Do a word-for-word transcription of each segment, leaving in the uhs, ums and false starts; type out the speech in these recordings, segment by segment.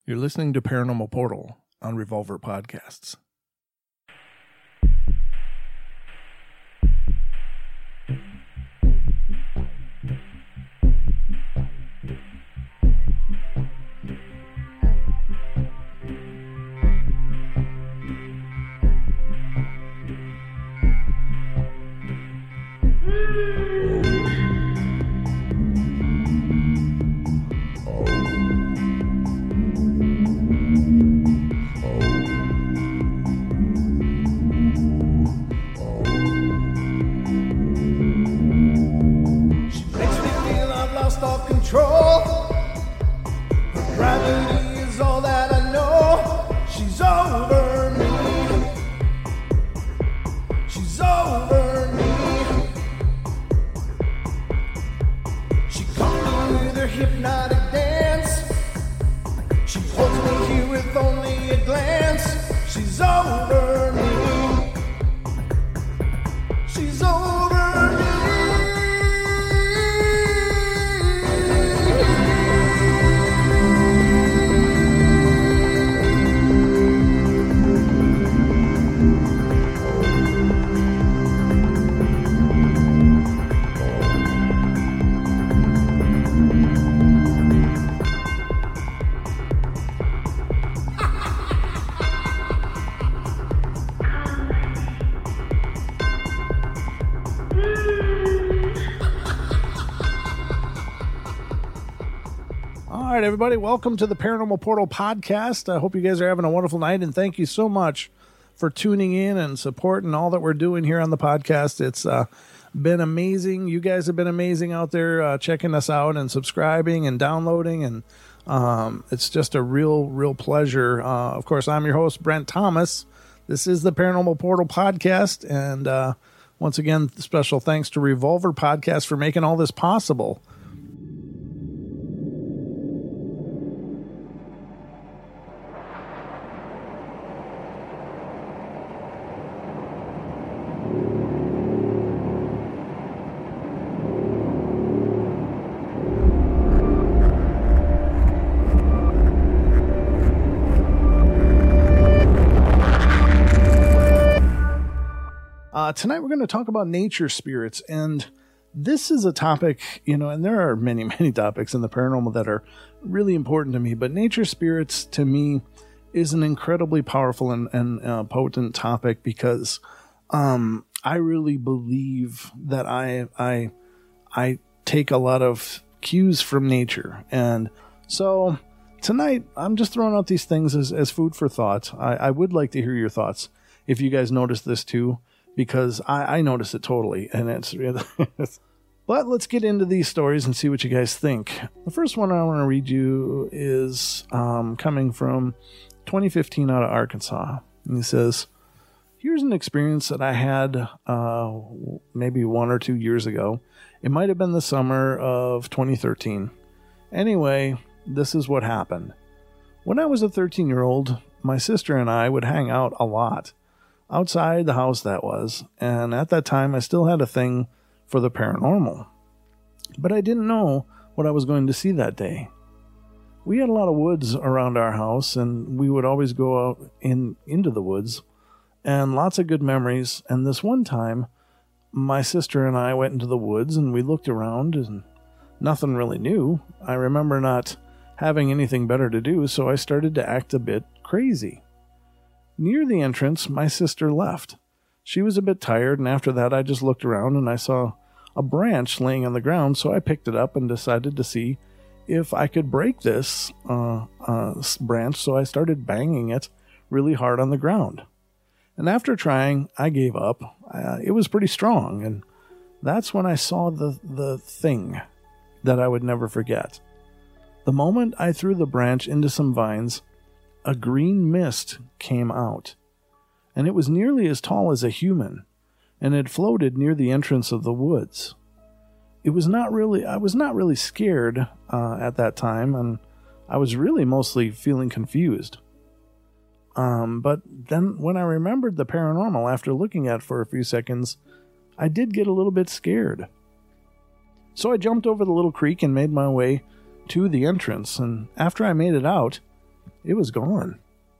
You're listening to Paranormal Portal on Revolver Podcasts. Everybody, welcome to the Paranormal Portal Podcast. I hope you guys are having a wonderful night, and thank you so much for tuning in and supporting all that we're doing here on the podcast. It's uh, been amazing. You guys have been amazing out there uh, checking us out and subscribing and downloading, and um, it's just a real, real pleasure. Uh, of course, I'm your host, Brent Thomas. This is the Paranormal Portal Podcast, and uh, once again, special thanks to Revolver Podcast for making all this possible. Uh, tonight we're going to talk about nature spirits, and this is a topic, you know, and there are many, many topics in the paranormal that are really important to me, but nature spirits to me is an incredibly powerful and, and uh, potent topic because um, I really believe that I, I, I take a lot of cues from nature. And so tonight I'm just throwing out these things as, as food for thought. I, I would like to hear your thoughts if you guys notice this too, because I, I notice it totally, and it's, it's... But let's get into these stories and see what you guys think. The first one I want to read you is um, coming from twenty fifteen out of Arkansas. And he says, here's an experience that I had uh, maybe one or two years ago. It might have been the summer of twenty thirteen. Anyway, this is what happened. When I was a thirteen-year-old, my sister and I would hang out a lot. Outside the house, that was, and at that time I still had a thing for the paranormal. But I didn't know what I was going to see that day. We had a lot of woods around our house, and we would always go out in into the woods, and lots of good memories. And this one time, my sister and I went into the woods, and we looked around, and nothing really new. I remember not having anything better to do, so I started to act a bit crazy. Near the entrance, my sister left. She was a bit tired, and after that I just looked around and I saw a branch laying on the ground, so I picked it up and decided to see if I could break this uh, uh, branch, so I started banging it really hard on the ground. And after trying, I gave up. Uh, it was pretty strong, and that's when I saw the, the thing that I would never forget. The moment I threw the branch into some vines, a green mist came out, and it was nearly as tall as a human, and it floated near the entrance of the woods. It was not really, I was not really scared uh, at that time, and I was really mostly feeling confused. Um, but then when I remembered the paranormal after looking at it for a few seconds, I did get a little bit scared. So I jumped over the little creek and made my way to the entrance, and after I made it out, it was gone.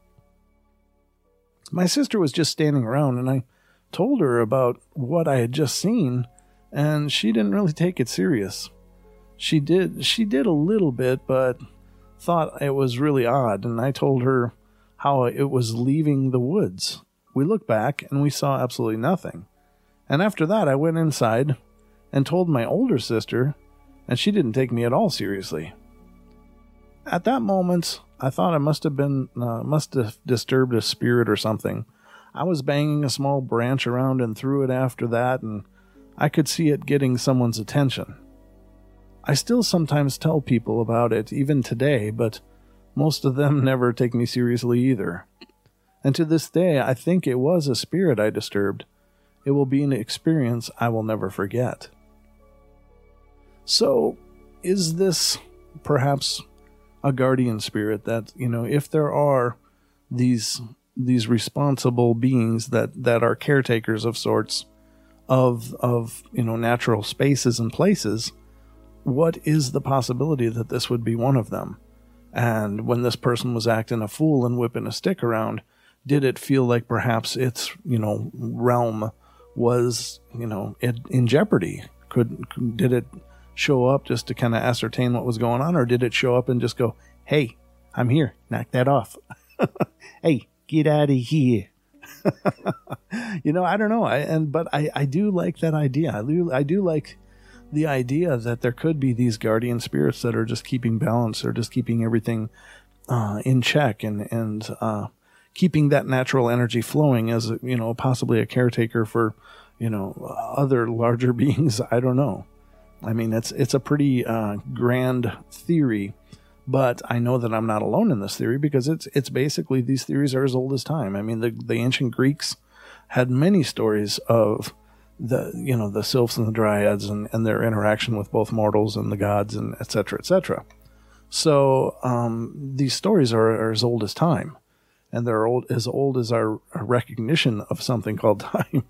My sister was just standing around, and I told her about what I had just seen, and she didn't really take it serious. She did, she did a little bit, but thought it was really odd, and I told her how it was leaving the woods. We looked back, and we saw absolutely nothing. And after that, I went inside and told my older sister, and she didn't take me at all seriously. At that moment, I thought I must have been, uh, must have disturbed a spirit or something. I was banging a small branch around and threw it after that, and I could see it getting someone's attention. I still sometimes tell people about it, even today, but most of them never take me seriously either. And to this day, I think it was a spirit I disturbed. It will be an experience I will never forget. So, is this perhaps a guardian spirit that, you know, if there are these these responsible beings that, that are caretakers of sorts of, of, you know, natural spaces and places, what is the possibility that this would be one of them? And when this person was acting a fool and whipping a stick around, did it feel like perhaps its, you know, realm was, you know, it, in jeopardy? Could, did it show up just to kind of ascertain what was going on, or did it show up and just go, "Hey, I'm here, knock that off." "Hey, get out of here." You know, I don't know. I, and, but I, I do like that idea. I do, I do like the idea that there could be these guardian spirits that are just keeping balance, or just keeping everything, uh, in check, and, and, uh, keeping that natural energy flowing as, you know, possibly a caretaker for, you know, other larger beings. I don't know. I mean, it's it's a pretty uh, grand theory, but I know that I'm not alone in this theory, because it's it's basically, these theories are as old as time. I mean, the, the ancient Greeks had many stories of the, you know, the sylphs and the dryads, and, and their interaction with both mortals and the gods, and et cetera, et cetera. So um, these stories are, are as old as time, and they're old, as old as our, our recognition of something called time.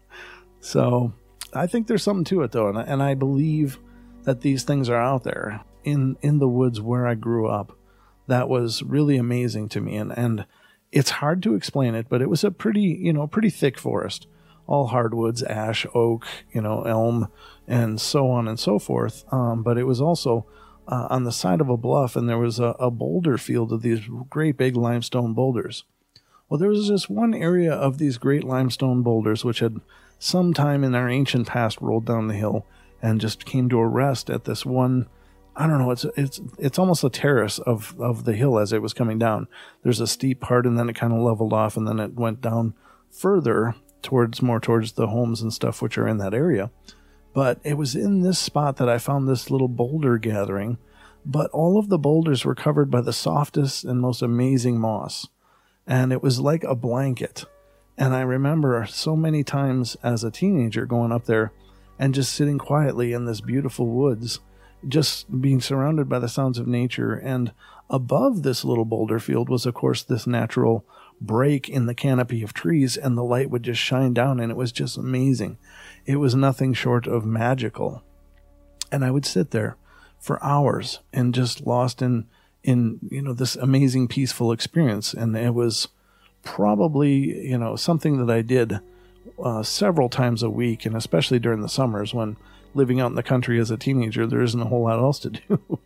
So I think there's something to it, though, and, and I believe that these things are out there in, in the woods where I grew up. That was really amazing to me. And, and it's hard to explain it, but it was a pretty, you know, pretty thick forest, all hardwoods, ash, oak, you know, elm, and so on and so forth. Um, but it was also uh, on the side of a bluff, and there was a, a boulder field of these great big limestone boulders. Well, there was just one area of these great limestone boulders which had sometime in our ancient past rolled down the hill and just came to a rest at this one. I don't know, it's it's it's almost a terrace of, of the hill as it was coming down. There's a steep part, and then it kind of leveled off, and then it went down further towards, more towards the homes and stuff which are in that area. But it was in this spot that I found this little boulder gathering, but all of the boulders were covered by the softest and most amazing moss. And it was like a blanket. And I remember so many times as a teenager going up there and just sitting quietly in this beautiful woods, just being surrounded by the sounds of nature. And above this little boulder field was, of course, this natural break in the canopy of trees, and the light would just shine down, and it was just amazing. It was nothing short of magical. And I would sit there for hours and just lost in, in, you know, this amazing, peaceful experience. And it was probably, you know, something that I did uh, several times a week, and especially during the summers when living out in the country as a teenager, there isn't a whole lot else to do.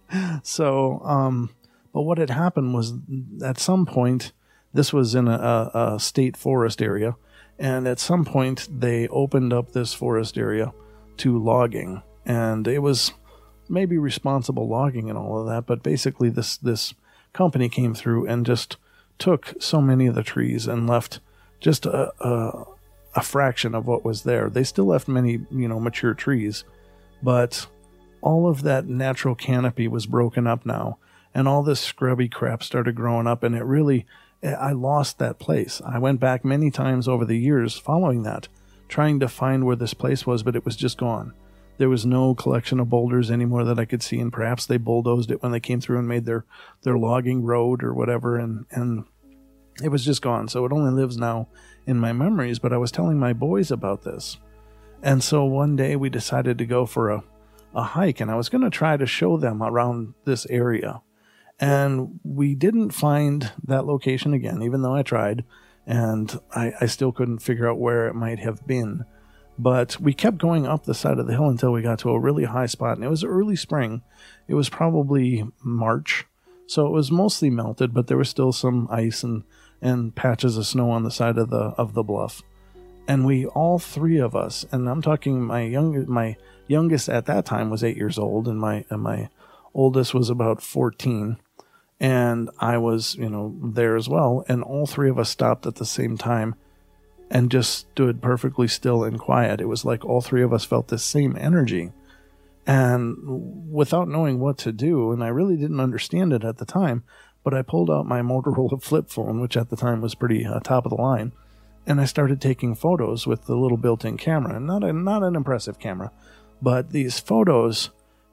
So, um, but what had happened was, at some point, this was in a, a state forest area, and at some point they opened up this forest area to logging, and it was maybe responsible logging and all of that, but basically this, this company came through and just took so many of the trees and left just a, a, a fraction of what was there. They still left many, you know, mature trees, but all of that natural canopy was broken up now, and all this scrubby crap started growing up, and it really, I lost that place. I went back many times over the years following that, trying to find where this place was, but it was just gone. There was no collection of boulders anymore that I could see, and perhaps they bulldozed it when they came through and made their, their logging road or whatever, and, and it was just gone. So it only lives now in my memories, but I was telling my boys about this. And so one day we decided to go for a, a hike, and I was going to try to show them around this area. And we didn't find that location again, even though I tried, and I, I still couldn't figure out where it might have been. But we kept going up the side of the hill until we got to a really high spot, and it was early spring. It was probably March, so it was mostly melted, but there was still some ice and, and patches of snow on the side of the of the bluff. And we, all three of us, and I'm talking my young, my youngest at that time was eight years old, and my and my oldest was about fourteen. And I was, you know, there as well. And all three of us stopped at the same time and just stood perfectly still and quiet. It was like all three of us felt the same energy. And without knowing what to do, and I really didn't understand it at the time, but I pulled out my Motorola flip phone, which at the time was pretty uh, top of the line, and I started taking photos with the little built-in camera. And not a, not an impressive camera, but these photos...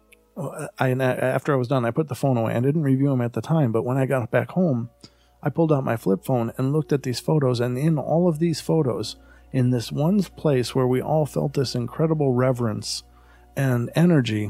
I, after I was done, I put the phone away. I didn't review them at the time, but when I got back home, I pulled out my flip phone and looked at these photos. And in all of these photos, in this one place where we all felt this incredible reverence and energy,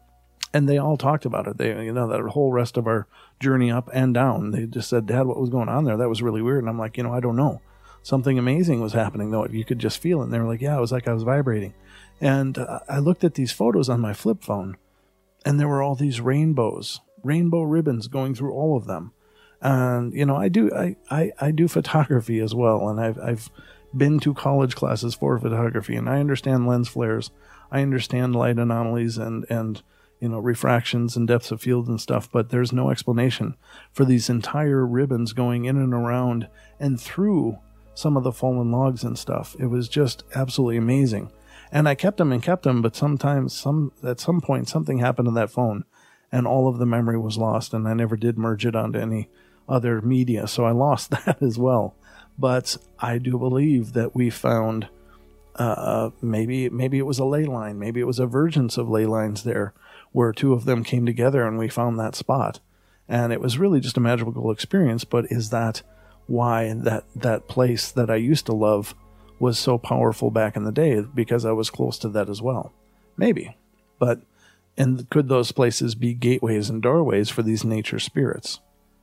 and they all talked about it. They, you know, that whole rest of our journey up and down, they just said, "Dad, what was going on there? That was really weird." And I'm like, you know, I don't know. Something amazing was happening, though. You could just feel it. And they were like, "Yeah, it was like I was vibrating." And uh, I looked at these photos on my flip phone, and there were all these rainbows, rainbow ribbons going through all of them. And, you know, I do, I, I, I do photography as well. And I've, I've been to college classes for photography, and I understand lens flares. I understand light anomalies and, and, you know, refractions and depths of field and stuff, but there's no explanation for these entire ribbons going in and around and through some of the fallen logs and stuff. It was just absolutely amazing. And I kept them and kept them, but sometimes, some at some point, something happened to that phone, and all of the memory was lost, and I never did merge it onto any other media, so I lost that as well. But I do believe that we found, uh, maybe maybe it was a ley line, maybe it was a vergence of ley lines there, where two of them came together, and we found that spot. And it was really just a magical experience, but is that why that, that place that I used to love was so powerful back in the day? Because I was close to that as well. Maybe. But and could those places be gateways and doorways for these nature spirits?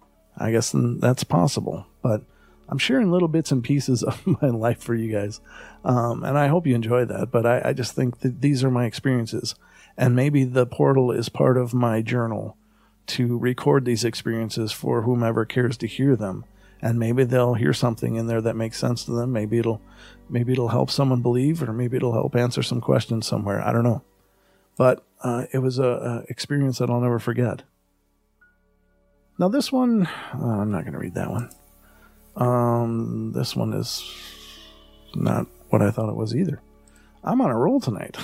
I guess that's possible. But I'm sharing little bits and pieces of my life for you guys. Um, and I hope you enjoy that. But I, I just think that these are my experiences. And maybe the portal is part of my journal to record these experiences for whomever cares to hear them. And maybe they'll hear something in there that makes sense to them. Maybe it'll maybe it'll help someone believe, or maybe it'll help answer some questions somewhere. I don't know. But uh, it was a, a experience that I'll never forget. Now this one, uh, I'm not going to read that one. Um, this one is not what I thought it was either. I'm on a roll tonight.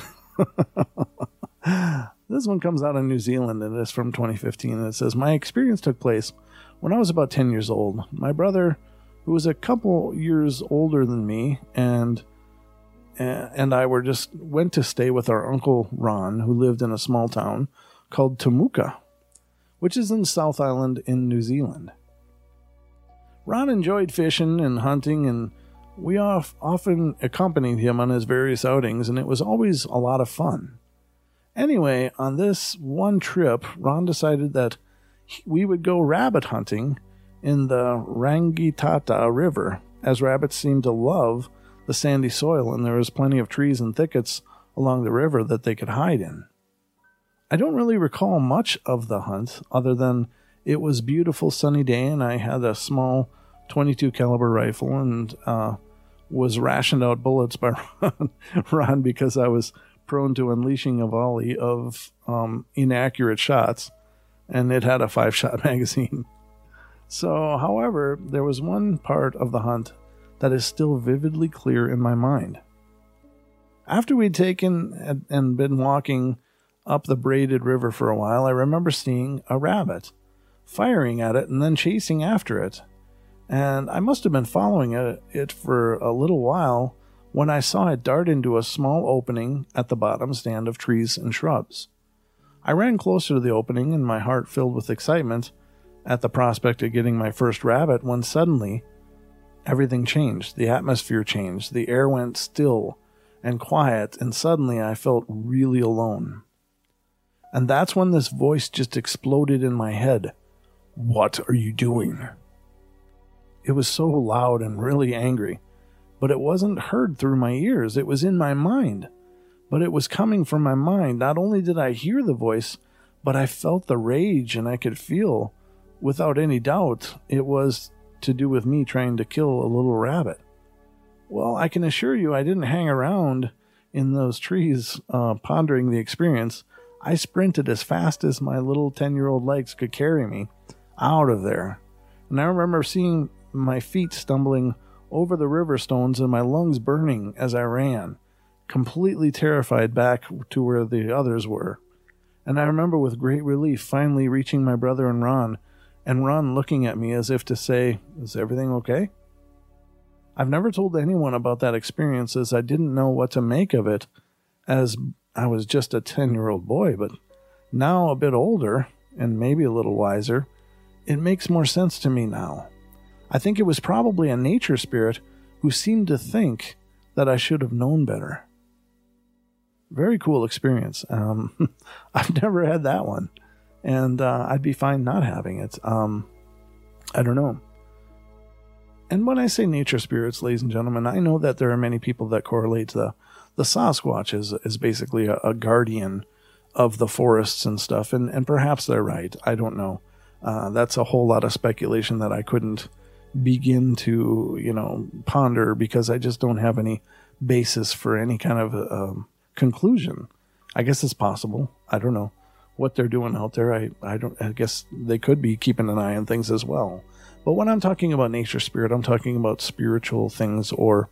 This one comes out of New Zealand, and it's from twenty fifteen. And it says, "My experience took place when I was about ten years old. My brother, who was a couple years older than me, and and I were just went to stay with our Uncle Ron, who lived in a small town called Temuka, which is in South Island in New Zealand. Ron enjoyed fishing and hunting, and we off, often accompanied him on his various outings, and it was always a lot of fun. Anyway, on this one trip, Ron decided that we would go rabbit hunting in the Rangitata River, as rabbits seemed to love the sandy soil, and there was plenty of trees and thickets along the river that they could hide in. I don't really recall much of the hunt, other than it was a beautiful sunny day, and I had a small twenty-two caliber rifle and uh, was rationed out bullets by Ron, Ron because I was prone to unleashing a volley of um, inaccurate shots, and it had a five-shot magazine. So, however, there was one part of the hunt that is still vividly clear in my mind. After we'd taken and been walking up the braided river for a while, I remember seeing a rabbit, firing at it and then chasing after it. And I must have been following it, it for a little while when I saw it dart into a small opening at the bottom stand of trees and shrubs. I ran closer to the opening, and my heart filled with excitement at the prospect of getting my first rabbit, when suddenly everything changed. The atmosphere changed. The air went still and quiet, and suddenly I felt really alone. And that's when this voice just exploded in my head. "What are you doing?" It was so loud and really angry, but it wasn't heard through my ears. It was in my mind, but it was coming from my mind. Not only did I hear the voice, but I felt the rage, and I could feel, without any doubt, it was to do with me trying to kill a little rabbit. Well, I can assure you I didn't hang around in those trees uh, pondering the experience. I sprinted as fast as my little ten-year-old legs could carry me out of there. And I remember seeing my feet stumbling over the river stones and my lungs burning as I ran, completely terrified back to where the others were. And I remember with great relief finally reaching my brother and Ron, and Ron looking at me as if to say, "Is everything okay?" I've never told anyone about that experience, as I didn't know what to make of it, as I was just a ten-year-old boy, but now a bit older, and maybe a little wiser, it makes more sense to me now. I think it was probably a nature spirit who seemed to think that I should have known better. Very cool experience. Um, I've never had that one, and uh, I'd be fine not having it. Um, I don't know. And when I say nature spirits, ladies and gentlemen, I know that there are many people that correlate the, the Sasquatch as, as basically a, a guardian of the forests and stuff, and, and perhaps they're right. I don't know. Uh, that's a whole lot of speculation that I couldn't begin to, you know, ponder, because I just don't have any basis for any kind of um, conclusion. I guess it's possible. I don't know what they're doing out there. I, I don't. I guess they could be keeping an eye on things as well. But when I'm talking about nature spirit, I'm talking about spiritual things, or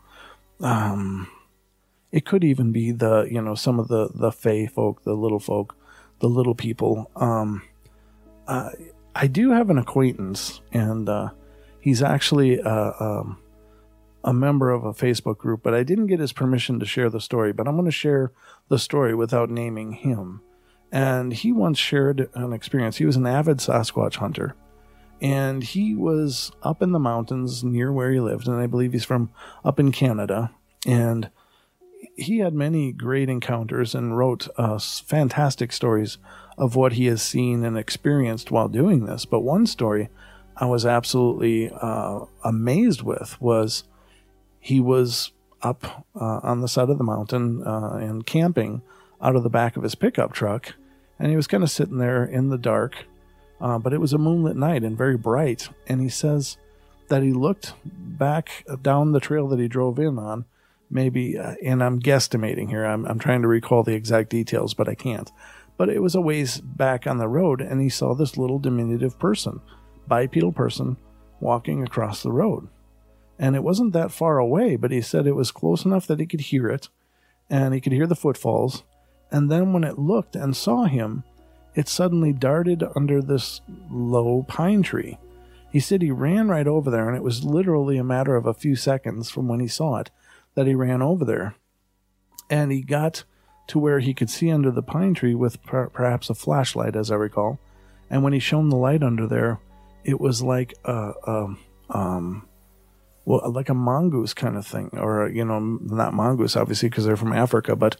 um, it could even be the, you know, some of the, the fae folk, the little folk, the little people. Um, uh, I do have an acquaintance, and uh, he's actually uh, um, a member of a Facebook group, but I didn't get his permission to share the story. But I'm going to share the story without naming him. And he once shared an experience. He was an avid Sasquatch hunter. And he was up in the mountains near where he lived, and I believe he's from up in Canada. And he had many great encounters and wrote uh, fantastic stories of what he has seen and experienced while doing this. But one story I was absolutely uh, amazed with was he was up uh, on the side of the mountain uh, and camping out of the back of his pickup truck, and he was kind of sitting there in the dark. Uh, but it was a moonlit night and very bright. And he says that he looked back down the trail that he drove in on, maybe, uh, and I'm guesstimating here. I'm, I'm trying to recall the exact details, but I can't. But it was a ways back on the road, and he saw this little diminutive person, bipedal person, walking across the road. And it wasn't that far away, but he said it was close enough that he could hear it, and he could hear the footfalls. And then when it looked and saw him, it suddenly darted under this low pine tree. He said he ran right over there, and it was literally a matter of a few seconds from when he saw it that he ran over there. And he got to where he could see under the pine tree with per- perhaps a flashlight, as I recall. And when he shone the light under there, it was like a, a um, well, like a mongoose kind of thing, or, you know, not mongoose, obviously, because they're from Africa, but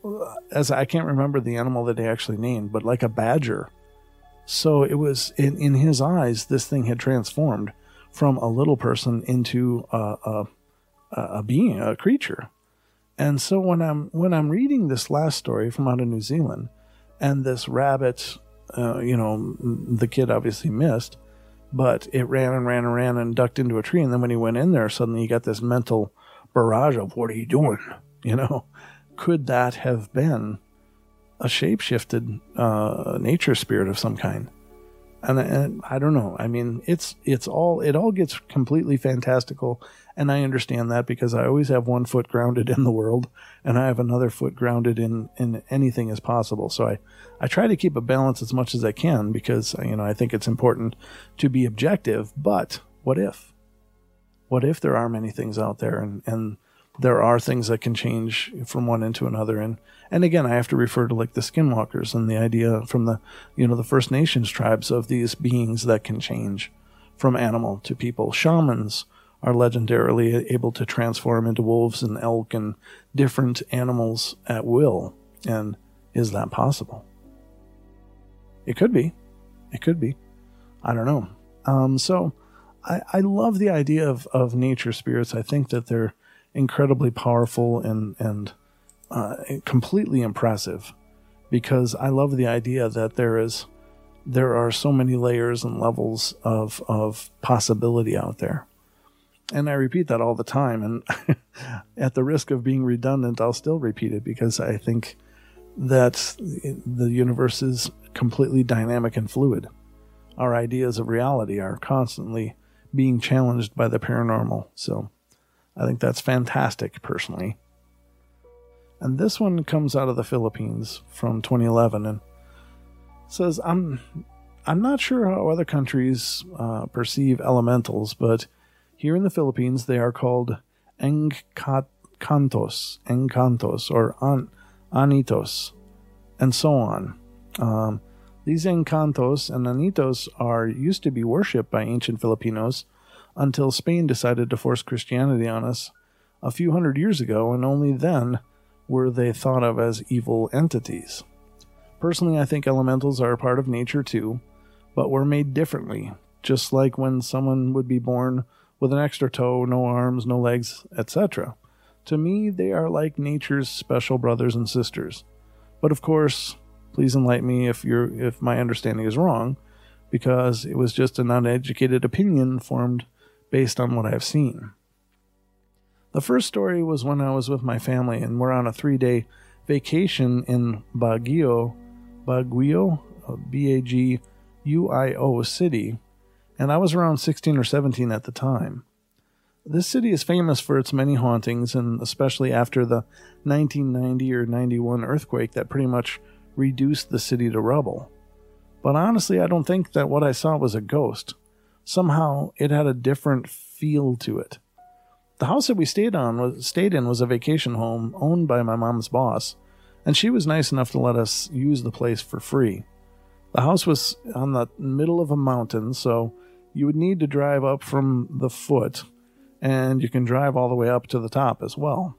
as I can't remember the animal that he actually named, but like a badger. So it was, in, in his eyes, this thing had transformed from a little person into a, a, a being, a creature. And so when I'm when I'm reading this last story from out of New Zealand, and this rabbit, uh, you know, the kid obviously missed, but it ran and ran and ran and ducked into a tree. And then when he went in there, suddenly he got this mental barrage of, "What are you doing?" You know, could that have been a shape-shifted uh, nature spirit of some kind? And, and I don't know. I mean, it's it's all it all gets completely fantastical, and I understand that because I always have one foot grounded in the world, and I have another foot grounded in, in anything as possible. So I, I try to keep a balance as much as I can because, you know, I think it's important to be objective. But what if? What if there are many things out there, and, and there are things that can change from one into another? And And again, I have to refer to like the skinwalkers and the idea from the, you know, the First Nations tribes of these beings that can change from animal to people. Shamans are legendarily able to transform into wolves and elk and different animals at will. And is that possible? It could be. It could be. I don't know. Um, so I, I love the idea of, of nature spirits. I think that they're incredibly powerful and, and uh, completely impressive, because I love the idea that there is there are so many layers and levels of of possibility out there. And I repeat that all the time, and at the risk of being redundant, I'll still repeat it, because I think that the universe is completely dynamic and fluid. Our ideas of reality are constantly being challenged by the paranormal. So I think that's fantastic, personally. And this one comes out of the Philippines from twenty eleven, and says, I'm I'm not sure how other countries uh, perceive elementals, but here in the Philippines they are called Engkantos, Encantos, or an, Anitos, and so on. Um, these Encantos and Anitos are used to be worshipped by ancient Filipinos until Spain decided to force Christianity on us a few hundred years ago, and only then were they thought of as evil entities. Personally, I think elementals are a part of nature too, but we're made differently, just like when someone would be born with an extra toe, no arms, no legs, et cetera. To me, they are like nature's special brothers and sisters. But of course, please enlighten me if you're if my understanding is wrong, because it was just an uneducated opinion formed based on what I've seen. The first story was when I was with my family and we're on a three-day vacation in Baguio, Baguio, B A G U I O city, and I was around sixteen or seventeen at the time. This city is famous for its many hauntings, and especially after the nineteen ninety or ninety-one earthquake that pretty much reduced the city to rubble. But honestly, I don't think that what I saw was a ghost. Somehow, it had a different feel to it. The house that we stayed on was stayed in was a vacation home owned by my mom's boss, and she was nice enough to let us use the place for free. The house was on the middle of a mountain, so you would need to drive up from the foot, and you can drive all the way up to the top as well.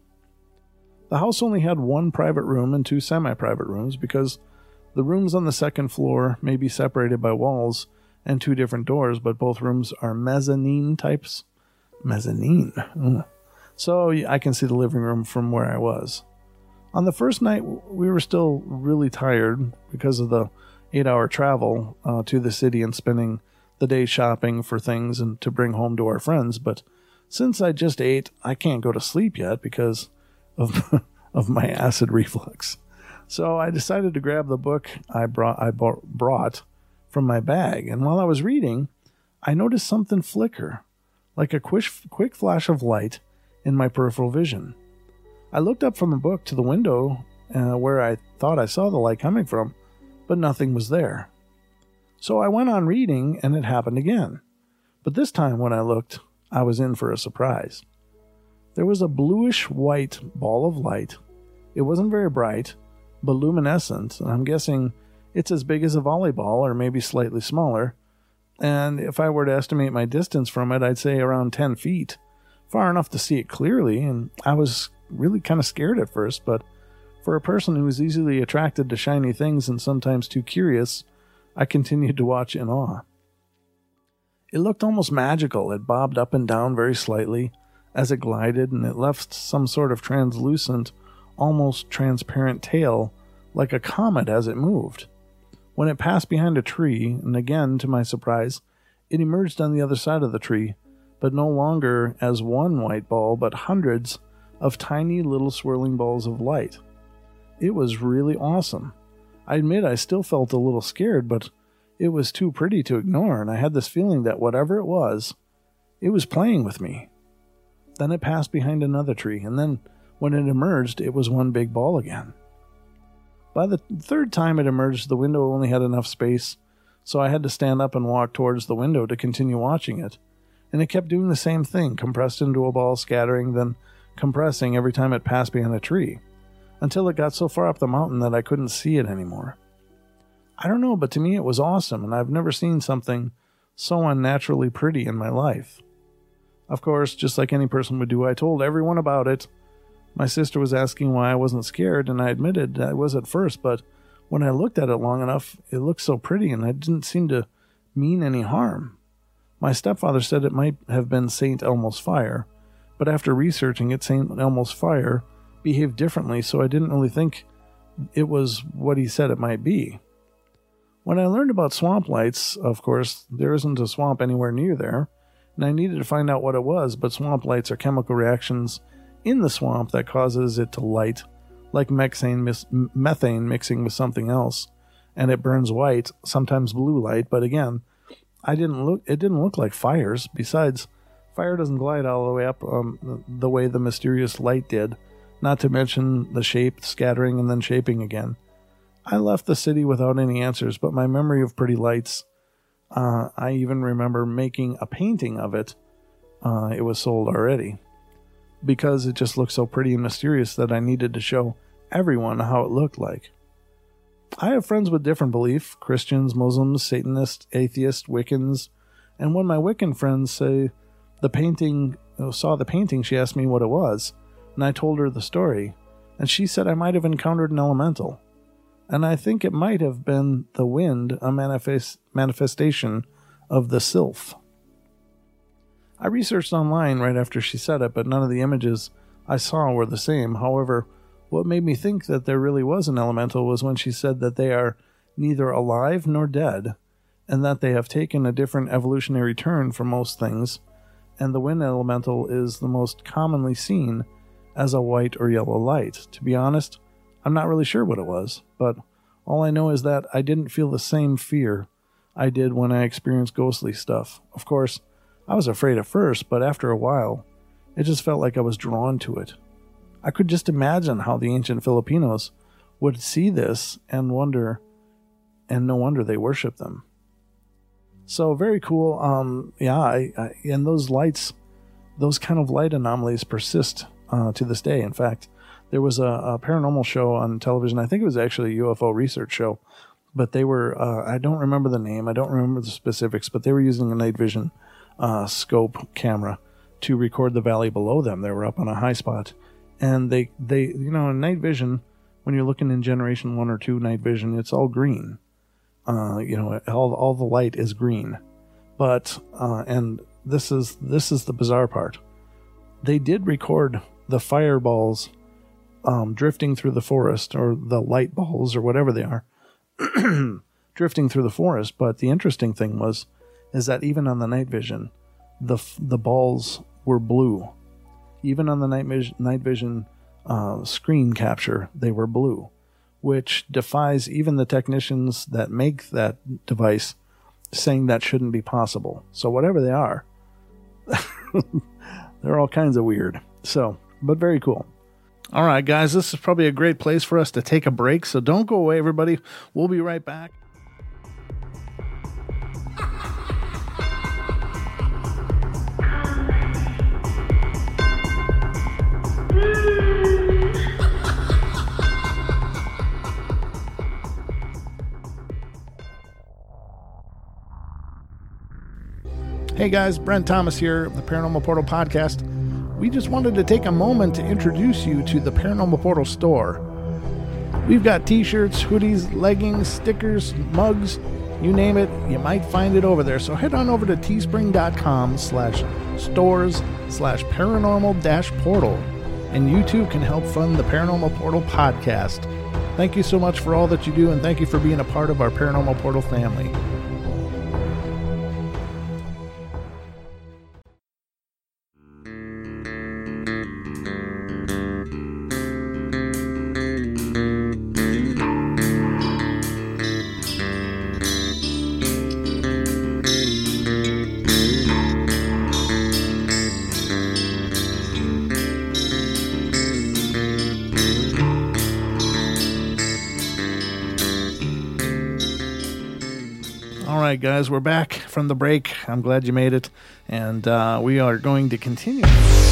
The house only had one private room and two semi-private rooms, because the rooms on the second floor may be separated by walls and two different doors, but both rooms are mezzanine types. Mezzanine. Mm. So I can see the living room from where I was. On the first night, we were still really tired because of the eight-hour travel uh, to the city and spending the day shopping for things and to bring home to our friends. But since I just ate, I can't go to sleep yet because of of my acid reflux. So I decided to grab the book I brought I brought from my bag. And while I was reading, I noticed something flicker, like a quick, quick flash of light in my peripheral vision. I looked up from the book to the window uh, where I thought I saw the light coming from, but nothing was there. So I went on reading, and it happened again. But this time when I looked, I was in for a surprise. There was a bluish-white ball of light. It wasn't very bright, but luminescent, and I'm guessing it's as big as a volleyball or maybe slightly smaller. And if I were to estimate my distance from it, I'd say around ten feet, far enough to see it clearly, and I was really kind of scared at first, but for a person who is easily attracted to shiny things and sometimes too curious, I continued to watch in awe. It looked almost magical. It bobbed up and down very slightly as it glided, and it left some sort of translucent, almost transparent tail like a comet as it moved. When it passed behind a tree, and again, to my surprise, it emerged on the other side of the tree, but no longer as one white ball, but hundreds of tiny little swirling balls of light. It was really awesome. I admit I still felt a little scared, but it was too pretty to ignore, and I had this feeling that whatever it was, it was playing with me. Then it passed behind another tree, and then when it emerged, it was one big ball again. By the third time it emerged, the window only had enough space, so I had to stand up and walk towards the window to continue watching it, and it kept doing the same thing, compressed into a ball, scattering, then compressing every time it passed behind a tree, until it got so far up the mountain that I couldn't see it anymore. I don't know, but to me it was awesome, and I've never seen something so unnaturally pretty in my life. Of course, just like any person would do, I told everyone about it. My sister was asking why I wasn't scared, and I admitted I was at first, but when I looked at it long enough, it looked so pretty, and it didn't seem to mean any harm. My stepfather said it might have been Saint Elmo's fire, but after researching it, Saint Elmo's fire behaved differently, so I didn't really think it was what he said it might be. When I learned about swamp lights, of course, there isn't a swamp anywhere near there, and I needed to find out what it was, but swamp lights are chemical reactions in the swamp that causes it to light, like methane, mis- methane mixing with something else, and it burns white, sometimes blue light, but again, I didn't look. It didn't look like fires. Besides, fire doesn't glide all the way up um, the way the mysterious light did, not to mention the shape, scattering, and then shaping again. I left the city without any answers, but my memory of pretty lights, uh, I even remember making a painting of it. Uh, it was sold already, because it just looked so pretty and mysterious that I needed to show everyone how it looked like. I have friends with different beliefs, Christians, Muslims, Satanists, atheists, Wiccans, and when my Wiccan friends say the painting, saw the painting, she asked me what it was, and I told her the story, and she said I might have encountered an elemental, and I think it might have been the wind, a manifest, manifestation of the sylph. I researched online right after she said it, but none of the images I saw were the same. However, what made me think that there really was an elemental was when she said that they are neither alive nor dead, and that they have taken a different evolutionary turn from most things, and the wind elemental is the most commonly seen as a white or yellow light. To be honest, I'm not really sure what it was, but all I know is that I didn't feel the same fear I did when I experienced ghostly stuff. Of course, I was afraid at first, but after a while, it just felt like I was drawn to it. I could just imagine how the ancient Filipinos would see this and wonder, and no wonder they worship them. So very cool. Um, yeah, I, I, and those lights, those kind of light anomalies persist uh, to this day. In fact, there was a, a paranormal show on television. I think it was actually a U F O research show, but they were, uh, I don't remember the name. I don't remember the specifics, but they were using a night vision uh, scope camera to record the valley below them. They were up on a high spot. And they, they, you know, in night vision, when you're looking in generation one or two night vision, it's all green. Uh, you know, all all the light is green. But uh, and this is this is the bizarre part. They did record the fireballs um, drifting through the forest, or the light balls, or whatever they are, drifting through the forest. But the interesting thing was, is that even on the night vision, the the balls were blue. Even on the night vision, night vision uh, screen capture, they were blue, which defies even the technicians that make that device, saying that shouldn't be possible. So whatever they are, they're all kinds of weird. So, but very cool. All right, guys, this is probably a great place for us to take a break. So don't go away, everybody. We'll be right back. Hey guys, Brent Thomas here, the Paranormal Portal Podcast. We just wanted to take a moment to introduce you to the Paranormal Portal store. We've got t-shirts, hoodies, leggings, stickers, mugs, you name it, you might find it over there. So head on over to teespring.com slash stores slash paranormal dash portal, and you too can help fund the Paranormal Portal Podcast. Thank you so much for all that you do, and thank you for being a part of our Paranormal Portal family. All right, guys, we're back from the break. I'm glad you made it, and uh, we are going to continue.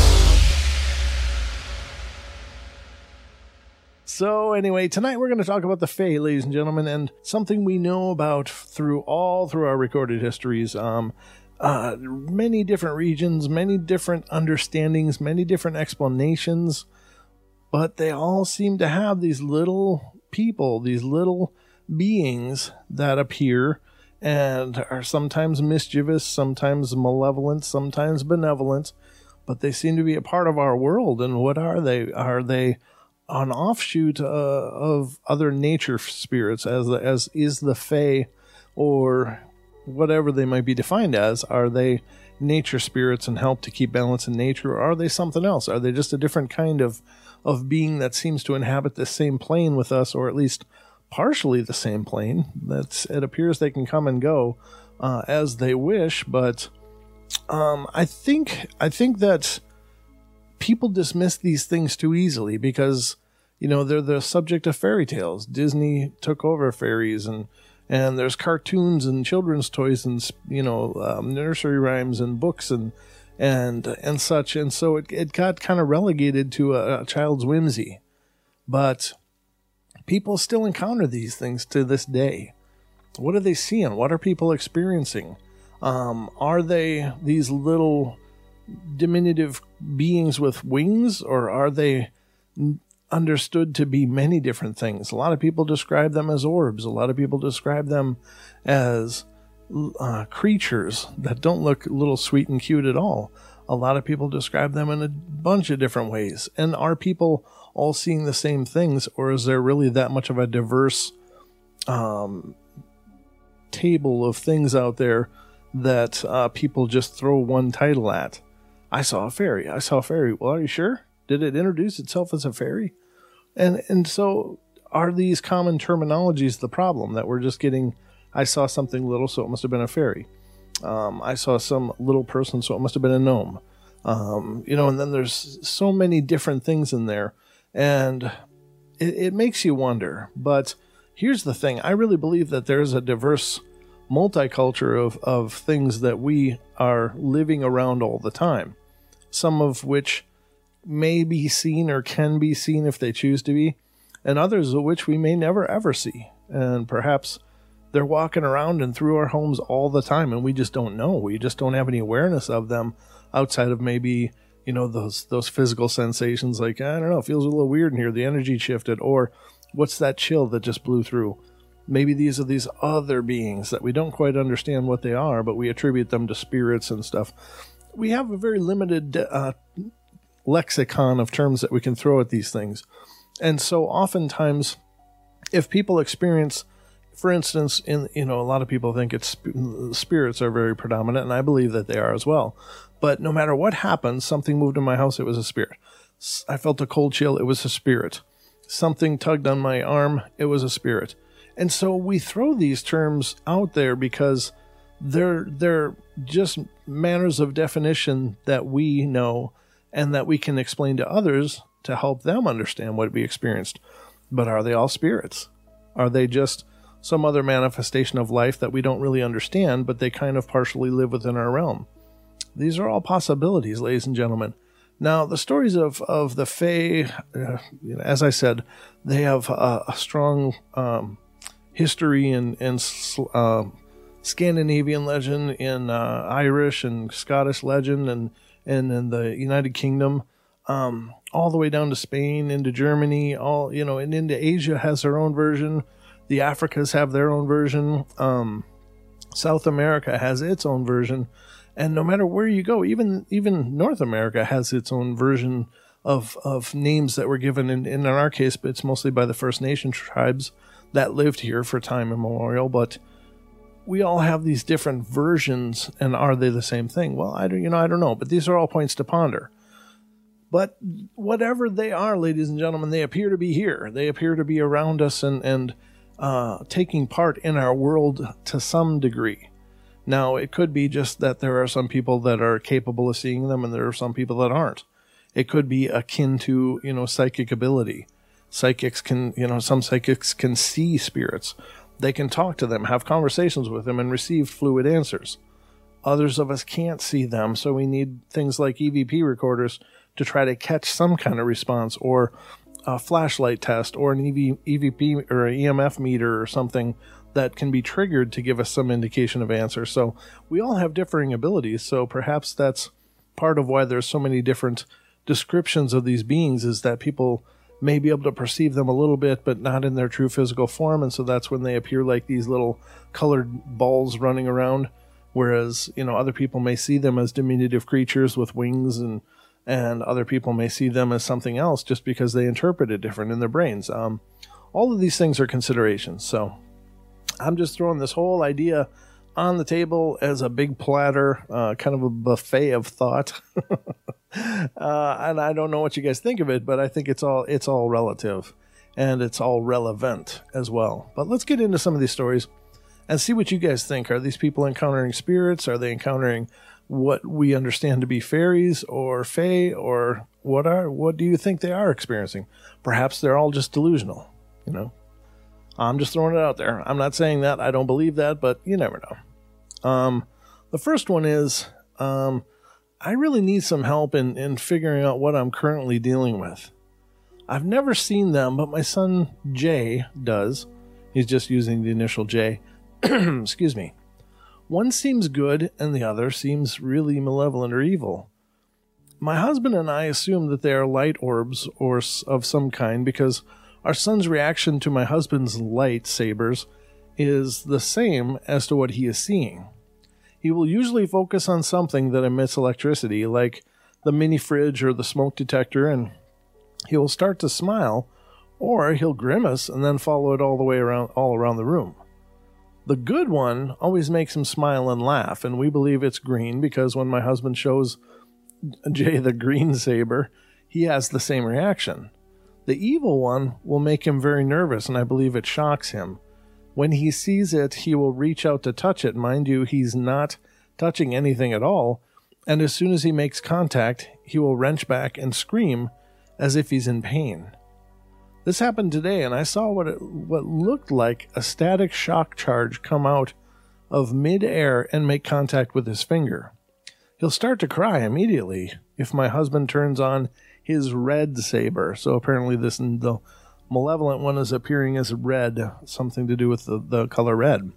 So anyway, tonight we're going to talk about the Fae, ladies and gentlemen, and something we know about through all through our recorded histories. Um, uh, many different regions, many different understandings, many different explanations, but they all seem to have these little people, these little beings that appear and are sometimes mischievous, sometimes malevolent, sometimes benevolent, but they seem to be a part of our world. And what are they? Are they an offshoot uh, of other nature spirits, as as is the Fae, or whatever they might be defined as? Are they nature spirits and help to keep balance in nature, or are they something else? Are they just a different kind of of being that seems to inhabit the same plane with us, or at least partially the same plane? That's, it appears they can come and go uh, as they wish, but um, I think I think that people dismiss these things too easily because, you know, they're the subject of fairy tales. Disney took over fairies, and and there's cartoons and children's toys and, you know, um, nursery rhymes and books and and and such, and so it, it got kind of relegated to a, a child's whimsy. But people still encounter these things to this day. What are they seeing? What are people experiencing? Um, are they these little diminutive beings with wings, or are they understood to be many different things? A lot of people describe them as orbs. A lot of people describe them as uh, creatures that don't look a little sweet and cute at all. A lot of people describe them in a bunch of different ways. And are people all seeing the same things, or is there really that much of a diverse um, table of things out there that uh, people just throw one title at? I saw a fairy. I saw a fairy. Well, are you sure? Did it introduce itself as a fairy? And and so are these common terminologies the problem, that we're just getting, I saw something little, so it must have been a fairy. Um, I saw some little person, so it must have been a gnome. Um, you know, and then there's so many different things in there. And it, it makes you wonder. But here's the thing. I really believe that there's a diverse multiculture of, of things that we are living around all the time. Some of which may be seen or can be seen if they choose to be, and others of which we may never ever see. And perhaps they're walking around and through our homes all the time, and we just don't know. We just don't have any awareness of them outside of maybe, you know, those those physical sensations like, I don't know, it feels a little weird in here, the energy shifted, or what's that chill that just blew through? Maybe these are these other beings that we don't quite understand what they are, but we attribute them to spirits and stuff. We have a very limited uh, lexicon of terms that we can throw at these things. And so oftentimes, if people experience, for instance, in, you know, a lot of people think it's spirits are very predominant, and I believe that they are as well. But no matter what happens, something moved in my house, it was a spirit. I felt a cold chill, it was a spirit. Something tugged on my arm, it was a spirit. And so we throw these terms out there because they're they're just manners of definition that we know and that we can explain to others to help them understand what we experienced. But are they all spirits? Are they just some other manifestation of life that we don't really understand, but they kind of partially live within our realm? These are all possibilities, ladies and gentlemen. Now, the stories of, of the Fae, uh, you know, as I said, they have a, a strong um, history in, in uh, Scandinavian legend, in uh, Irish and Scottish legend, and, and in the United Kingdom, um, all the way down to Spain, into Germany, all, you know, and into Asia has their own version. The Africas have their own version. Um, South America has its own version. And no matter where you go, even even North America has its own version of of names that were given. In, in our case, but it's mostly by the First Nation tribes that lived here for time immemorial. But we all have these different versions, and are they the same thing? Well, I don't, you know, I don't know. But these are all points to ponder. But whatever they are, ladies and gentlemen, they appear to be here. They appear to be around us and and uh, taking part in our world to some degree. Now, it could be just that there are some people that are capable of seeing them and there are some people that aren't. It could be akin to, you know, psychic ability. Psychics can, you know, some psychics can see spirits. They can talk to them, have conversations with them, and receive fluid answers. Others of us can't see them, so we need things like E V P recorders to try to catch some kind of response, or a flashlight test, or an E V, E V P or an E M F meter or something that can be triggered to give us some indication of answer. So we all have differing abilities, so perhaps that's part of why there's so many different descriptions of these beings, is that people may be able to perceive them a little bit, but not in their true physical form. And so that's when they appear like these little colored balls running around. Whereas, you know, other people may see them as diminutive creatures with wings, and and other people may see them as something else just because they interpret it different in their brains. Um, all of these things are considerations. So I'm just throwing this whole idea on the table as a big platter, uh, kind of a buffet of thought. uh, and I don't know what you guys think of it, but I think it's all it's all relative, and it's all relevant as well. But let's get into some of these stories and see what you guys think. Are these people encountering spirits? Are they encountering what we understand to be fairies or fae, or what are what do you think they are experiencing? Perhaps they're all just delusional, you know. I'm just throwing it out there. I'm not saying that. I don't believe that, but you never know. Um, the first one is, um, I really need some help in, in figuring out what I'm currently dealing with. I've never seen them, but my son Jay does. He's just using the initial J. Excuse me. One seems good and the other seems really malevolent or evil. My husband and I assume that they are light orbs or of some kind because our son's reaction to my husband's lightsabers is the same as to what he is seeing. He will usually focus on something that emits electricity, like the mini fridge or the smoke detector, and he will start to smile, or he'll grimace and then follow it all the way around, all around the room. The good one always makes him smile and laugh, and we believe it's green because when my husband shows Jay the green saber, he has the same reaction. The evil one will make him very nervous, and I believe it shocks him. When he sees it, he will reach out to touch it. Mind you, he's not touching anything at all, and as soon as he makes contact, he will wrench back and scream as if he's in pain. This happened today, and I saw what it, what looked like a static shock charge come out of mid-air and make contact with his finger. He'll start to cry immediately if my husband turns on his red saber. So apparently this the malevolent one is appearing as red, something to do with the, the color red.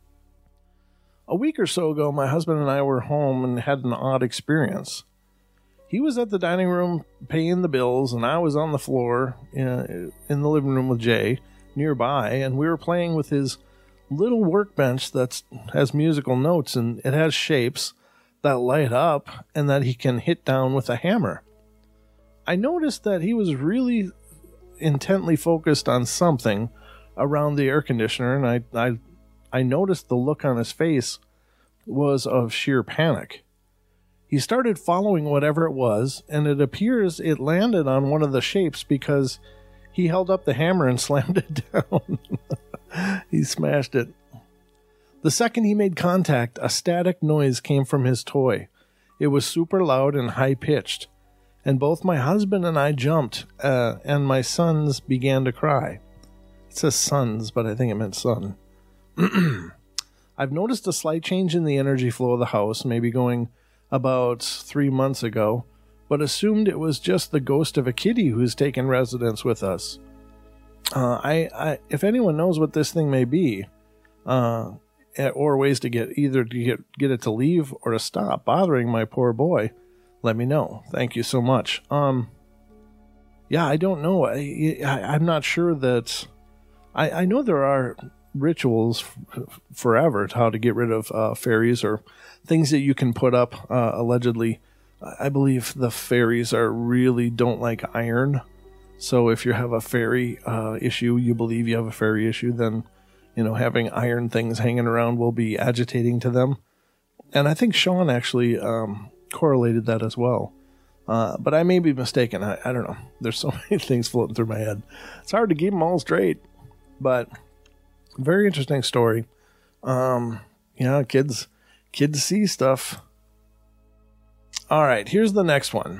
A week or so ago, my husband and I were home and had an odd experience. He was at the dining room paying the bills, and I was on the floor in, in the living room with Jay nearby, and we were playing with his little workbench that has musical notes, and it has shapes that light up and that he can hit down with a hammer. I noticed that he was really intently focused on something around the air conditioner, and I, I, I noticed the look on his face was of sheer panic. He started following whatever it was, and it appears it landed on one of the shapes because he held up the hammer and slammed it down. He smashed it. The second he made contact, a static noise came from his toy. It was super loud and high-pitched, and both my husband and I jumped, uh, and my sons began to cry. It says sons, but I think it meant son. I've noticed a slight change in the energy flow of the house, maybe going about three months ago, but assumed it was just the ghost of a kitty who's taken residence with us. Uh, I, I, if anyone knows what this thing may be, uh, or ways to get either to get, get it to leave or to stop bothering my poor boy, let me know. Thank you so much. Um, yeah, I don't know. I, I, I'm not sure that... I, I know there are rituals f- forever to how to get rid of uh, fairies or things that you can put up, uh, allegedly. I believe the fairies are really don't like iron. So if you have a fairy uh, issue, you believe you have a fairy issue, then, you know, having iron things hanging around will be agitating to them. And I think Sean actually um, correlated that as well. Uh, but I may be mistaken. I, I don't know. There's so many things floating through my head. It's hard to keep them all straight. But very interesting story. Um, you know, kids, kids see stuff. All right, here's the next one.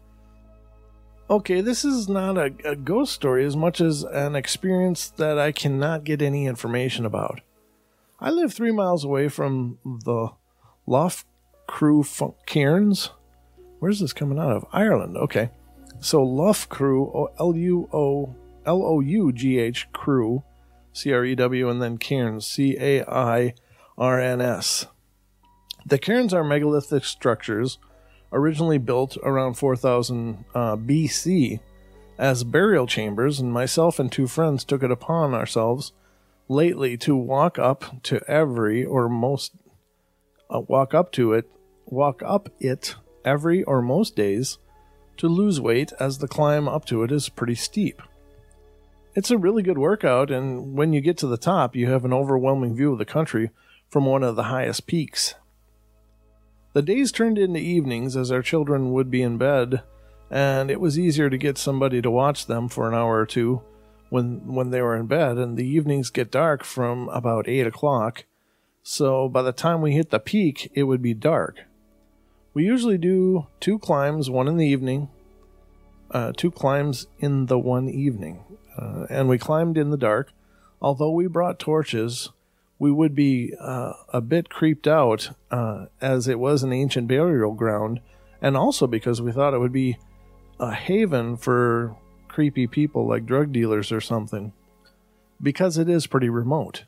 Okay, this is not a, a ghost story as much as an experience that I cannot get any information about. I live three miles away from the Loughcrew Cairns. Where's this coming out of? Ireland. Okay. So Loughcrew, L U O L O U G H Crew, C R E W, and then Cairns, C A I R N S. The cairns are megalithic structures originally built around four thousand uh, B C as burial chambers, and myself and two friends took it upon ourselves lately to walk up to every or most uh, walk up to it walk up it every or most days to lose weight, as the climb up to it is pretty steep. It's a really good workout, and when you get to the top, you have an overwhelming view of the country from one of the highest peaks. The days turned into evenings as our children would be in bed, and it was easier to get somebody to watch them for an hour or two when when they were in bed, and the evenings get dark from about eight o'clock, so by the time we hit the peak, it would be dark. We usually do two climbs, one in the evening, uh, two climbs in the one evening, uh, and we climbed in the dark. Although we brought torches, we would be uh, a bit creeped out, uh, as it was an ancient burial ground, and also because we thought it would be a haven for creepy people like drug dealers or something, because it is pretty remote.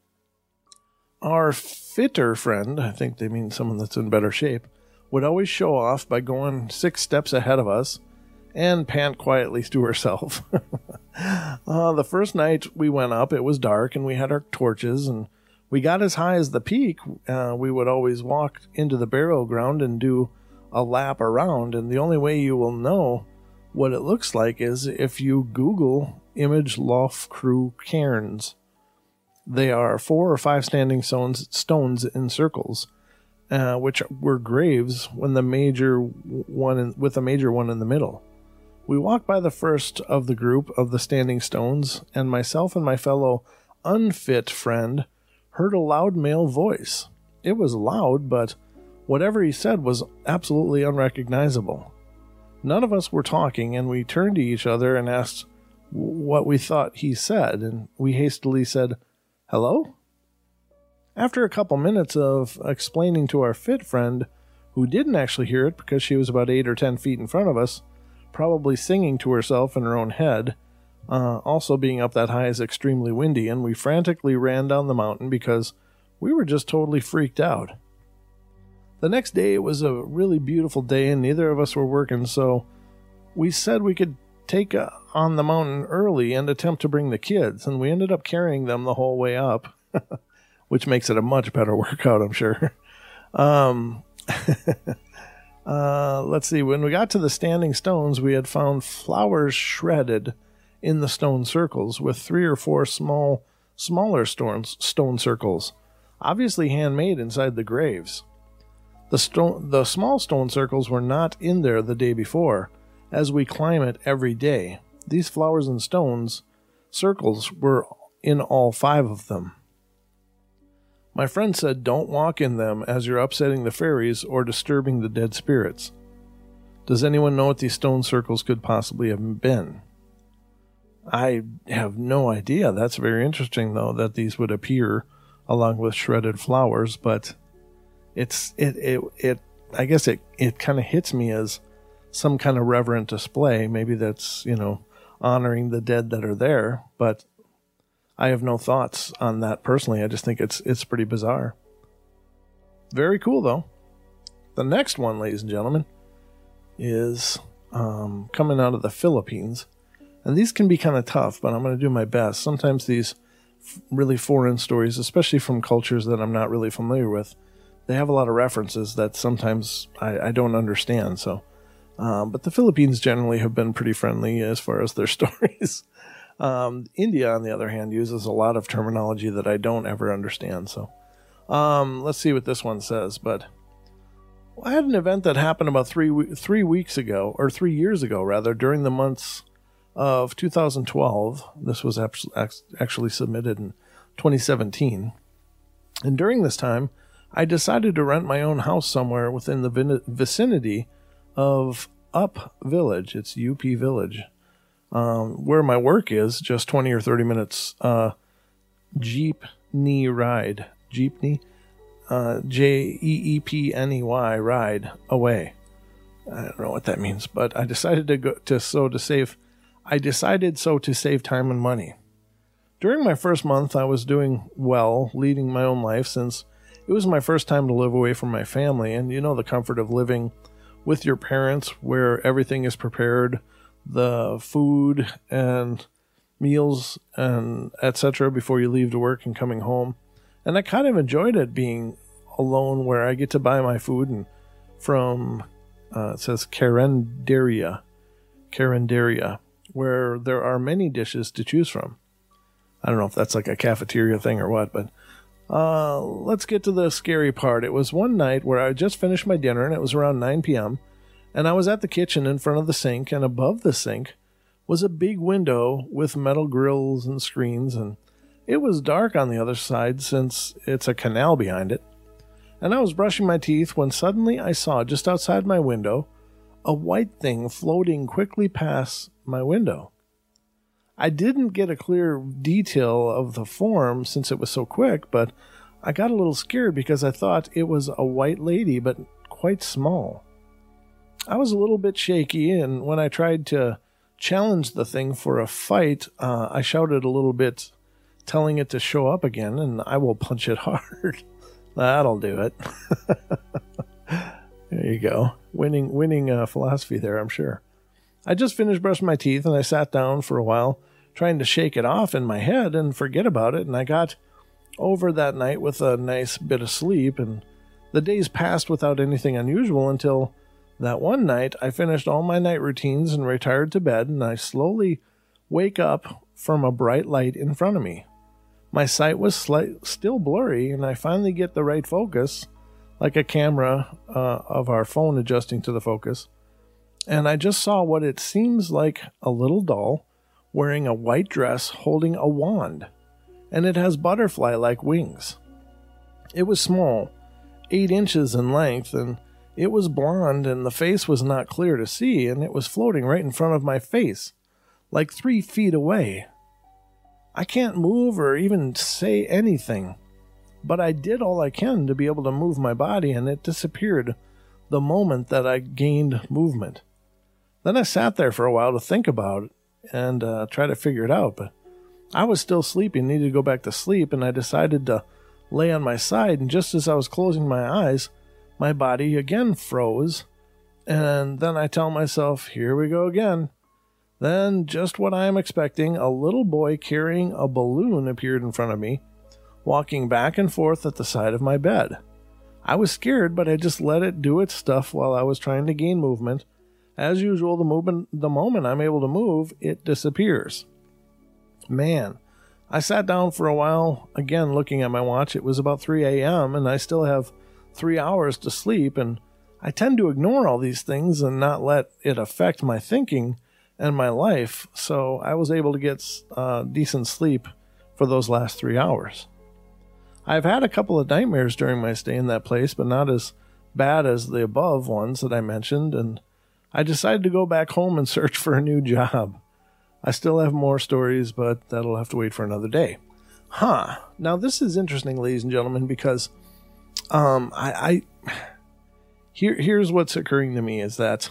Our fitter friend, I think they mean someone that's in better shape, would always show off by going six steps ahead of us and pant quietly to herself. uh, the first night we went up, it was dark and we had our torches, and we got as high as the peak. Uh, we would always walk into the burial ground and do a lap around, and the only way you will know what it looks like is if you Google image Loughcrew cairns. They are four or five standing stones, stones in circles, uh, which were graves when the major one in, with a major one in the middle. We walked by the first of the group of the standing stones, and myself and my fellow unfit friend heard a loud male voice. It was loud, but whatever he said was absolutely unrecognizable. None of us were talking, and we turned to each other and asked what we thought he said, and we hastily said, "Hello?" After a couple minutes of explaining to our fit friend, who didn't actually hear it because she was about eight or ten feet in front of us, probably singing to herself in her own head, uh, also being up that high is extremely windy, and we frantically ran down the mountain because we were just totally freaked out. The next day, it was a really beautiful day, and neither of us were working, so we said we could take uh, on the mountain early and attempt to bring the kids, and we ended up carrying them the whole way up, which makes it a much better workout, I'm sure. Um, uh, let's see, when we got to the standing stones, we had found flowers shredded in the stone circles, with three or four small, smaller stones, stone circles, obviously handmade inside the graves. The, stone, the small stone circles were not in there the day before, as we climb it every day. These flowers and stones circles were in all five of them. My friend said, "Don't walk in them, as you're upsetting the fairies or disturbing the dead spirits." Does anyone know what these stone circles could possibly have been? I have no idea. That's very interesting, though, that these would appear along with shredded flowers, but It's it it it. I guess it it kind of hits me as some kind of reverent display. Maybe that's, you know, honoring the dead that are there. But I have no thoughts on that personally. I just think it's it's pretty bizarre. Very cool though. The next one, ladies and gentlemen, is um, coming out of the Philippines, and these can be kind of tough, but I'm going to do my best. Sometimes these f- really foreign stories, especially from cultures that I'm not really familiar with, they have a lot of references that sometimes I, I don't understand. So, um, but the Philippines generally have been pretty friendly as far as their stories. um, India, on the other hand, uses a lot of terminology that I don't ever understand. So, um, let's see what this one says. But I had an event that happened about three three weeks ago, or three years ago, rather, during the months of two thousand twelve. This was actually submitted in twenty seventeen, and during this time, I decided to rent my own house somewhere within the vicinity of Up Village. It's U P Village, um, where my work is, just twenty or thirty minutes uh, jeepney ride. Jeepney? Uh, J E E P N E Y ride away. I don't know what that means, but I decided to go to so to save. I decided so to save time and money. During my first month, I was doing well, leading my own life, since it was my first time to live away from my family, and you know the comfort of living with your parents where everything is prepared, the food and meals and et cetera before you leave to work and coming home. And I kind of enjoyed it being alone, where I get to buy my food and from, uh, it says Carinderia, Carinderia, where there are many dishes to choose from. I don't know if that's like a cafeteria thing or what, but uh, let's get to the scary part. It was one night where I just finished my dinner, and it was around nine p.m., and I was at the kitchen in front of the sink, and above the sink was a big window with metal grills and screens, and it was dark on the other side since it's a canal behind it. And I was brushing my teeth when suddenly I saw just outside my window a white thing floating quickly past my window. I didn't get a clear detail of the form since it was so quick, but I got a little scared because I thought it was a white lady, but quite small. I was a little bit shaky, and when I tried to challenge the thing for a fight, uh, I shouted a little bit, telling it to show up again, and I will punch it hard. That'll do it. There you go. Winning winning uh, philosophy there, I'm sure. I just finished brushing my teeth, and I sat down for a while, trying to shake it off in my head and forget about it, and I got over that night with a nice bit of sleep, and the days passed without anything unusual until that one night I finished all my night routines and retired to bed, and I slowly wake up from a bright light in front of me. My sight was slight, still blurry, and I finally get the right focus, like a camera uh, of our phone adjusting to the focus. And I just saw what it seems like a little doll wearing a white dress holding a wand, and it has butterfly-like wings. It was small, eight inches in length, and it was blonde, and the face was not clear to see, and it was floating right in front of my face, like three feet away. I can't move or even say anything, but I did all I can to be able to move my body, and it disappeared the moment that I gained movement. Then I sat there for a while to think about it and uh, try to figure it out, but I was still sleepy and needed to go back to sleep, and I decided to lay on my side, and just as I was closing my eyes, my body again froze, and then I tell myself, here we go again. Then, just what I am expecting, a little boy carrying a balloon appeared in front of me, walking back and forth at the side of my bed. I was scared, but I just let it do its stuff while I was trying to gain movement. As usual, the movement, the moment I'm able to move, it disappears. Man, I sat down for a while, again looking at my watch. It was about three a.m., and I still have three hours to sleep, and I tend to ignore all these things and not let it affect my thinking and my life, so I was able to get uh, decent sleep for those last three hours. I've had a couple of nightmares during my stay in that place, but not as bad as the above ones that I mentioned, and I decided to go back home and search for a new job. I still have more stories, but that'll have to wait for another day. Huh. Now, this is interesting, ladies and gentlemen, because um, I, I here here's what's occurring to me is that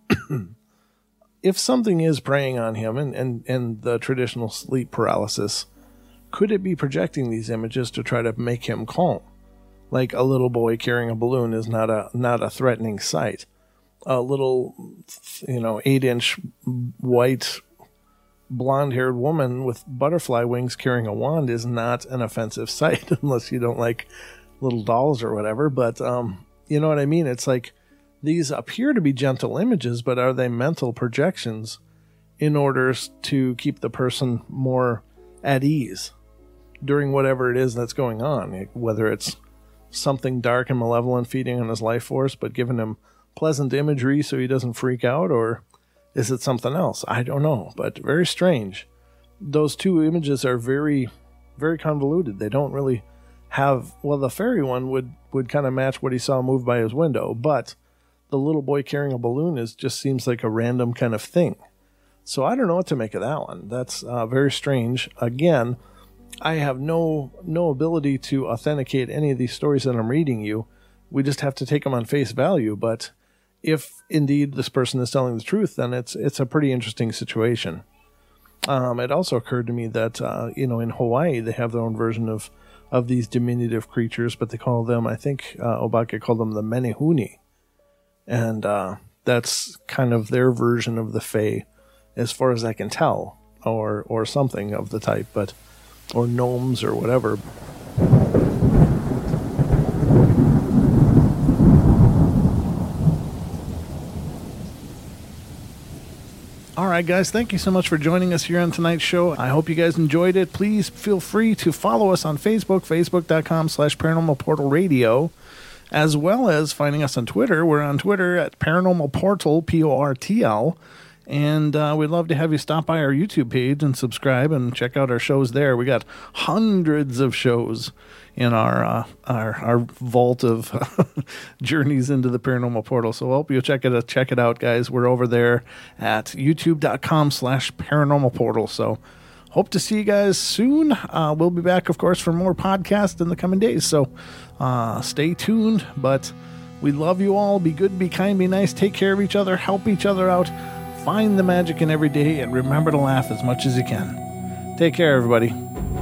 if something is preying on him and, and, and the traditional sleep paralysis, could it be projecting these images to try to make him calm? Like a little boy carrying a balloon is not a not a threatening sight. A little, you know, eight-inch white blonde-haired woman with butterfly wings carrying a wand is not an offensive sight, unless you don't like little dolls or whatever. But um, you know what I mean? It's like, these appear to be gentle images, but are they mental projections in order to keep the person more at ease during whatever it is that's going on? Whether it's something dark and malevolent feeding on his life force, but giving him pleasant imagery so he doesn't freak out, or is it something else? I don't know, but very strange. Those two images are very, very convoluted. They don't really have, well, the fairy one would, would kind of match what he saw move by his window, but the little boy carrying a balloon is just seems like a random kind of thing. So I don't know what to make of that one. That's uh, very strange. Again, I have no no ability to authenticate any of these stories that I'm reading you. We just have to take them on face value. But if indeed this person is telling the truth, then it's it's a pretty interesting situation. Um, it also occurred to me that uh, you know, in Hawaii they have their own version of of these diminutive creatures, but they call them, I think uh, Obake called them the menehune. And uh, that's kind of their version of the Fae as far as I can tell, or or something of the type, but or gnomes or whatever. All right, guys, thank you so much for joining us here on tonight's show. I hope you guys enjoyed it. Please feel free to follow us on Facebook, facebook.com slash Paranormal Portal Radio, as well as finding us on Twitter. We're on Twitter at Paranormal Portal, P O R T L, and uh, we'd love to have you stop by our YouTube page and subscribe and check out our shows there. We got hundreds of shows in our uh, our our vault of journeys into the paranormal portal. So I hope you'll check it check it out, guys. We're over there at youtube.com slash paranormal portal. So hope to see you guys soon. Uh, we'll be back, of course, for more podcasts in the coming days. So uh, stay tuned. But we love you all. Be good, be kind, be nice. Take care of each other. Help each other out. Find the magic in every day. And remember to laugh as much as you can. Take care, everybody.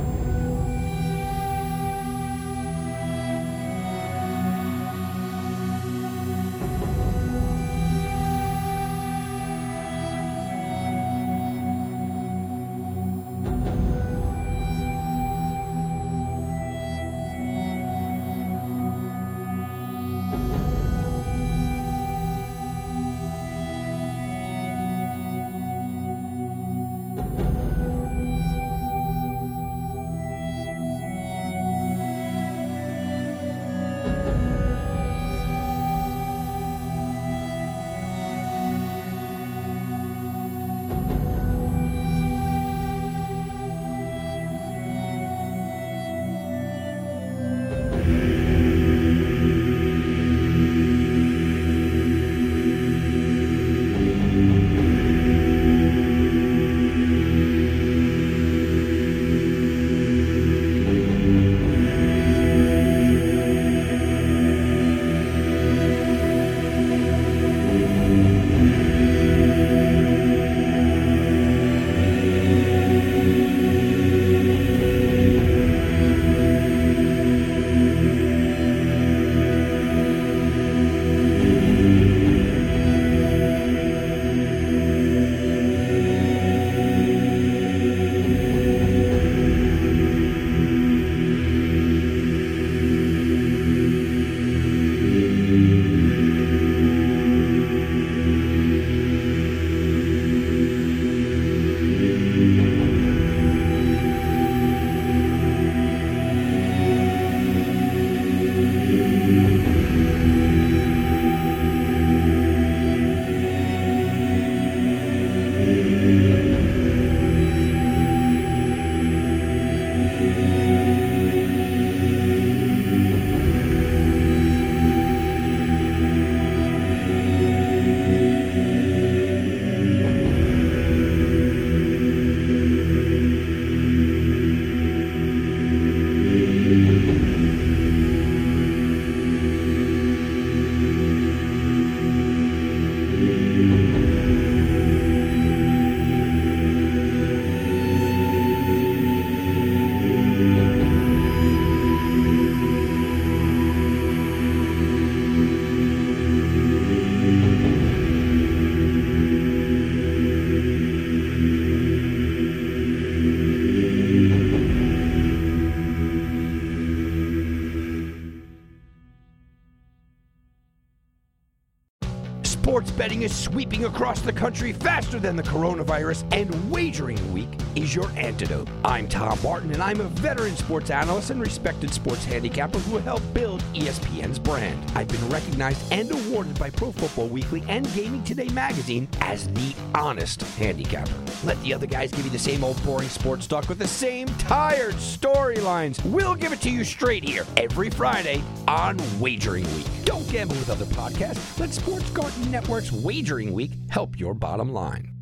Sports betting is sweeping across the country faster than the coronavirus, and Wagering Week is your antidote. I'm Tom Martin, and I'm a veteran sports analyst and respected sports handicapper who helped build E S P N's brand. I've been recognized and awarded by Pro Football Weekly and Gaming Today magazine as the honest handicapper. Let the other guys give you the same old boring sports talk with the same tired storylines. We'll give it to you straight here every Friday on Wagering Week. Don't gamble with other podcasts. Let Sports Garden Network's Wagering Week help your bottom line.